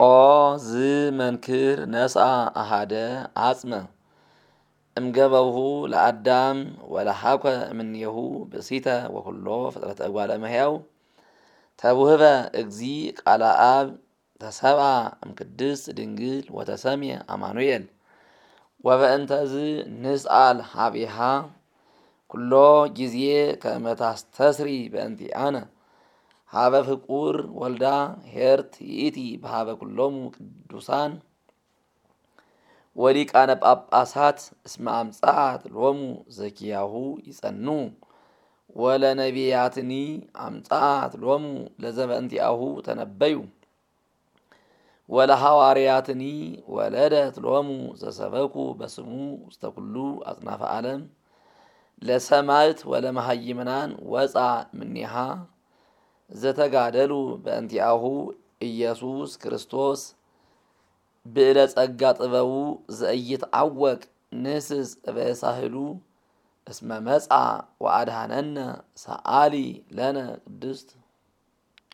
ኦ ዝ መንክር ነስአ አሃደ አጽመ እምገበብሁ ለአዳም ወለሐኮ እምኔሁ ብእሲተ ወኩሎ ፍጥረተ እጓለ እመሕያው ተውህበ እግዚ ቃለ አብ ተሰብአ እምቅድስት ድንግል ወተሰምየ አማኑኤል ወበእንተዝ ንስአል ሀቢሃ ኩሎ ጊዜ ከመ ታስተስሪ በእንቲአነ ሀበ ፍቁር ወልዳ ሄርት ይእቲ በሀበ ኩሎሙ ቅዱሳን ወሊቃነ ጳጳሳት እስመ አምጽአት ሎሙ ዘኪያሁ ይጸኑ ወለነቢያትኒ አምጽአት ሎሙ ለዘበእንቲአሁ ተነበዩ ወለሐዋርያትኒ ወለደት ሎሙ ዘሰበኩ በስሙ ውስተ ኩሉ አጽናፈ ዓለም ለሰማዕት ወለመሃይምናን ወፃ እምኔሃ ዘተጋደሉ በእንቲአሁ ኢየሱስ ክርስቶስ ብዕለ ጸጋ ጥበቡ ዘኢይትዐወቅ ንስስ በሳህሉ እስመ መጽአ ወአድኀነነ ሰአሊ ለነ ቅድስት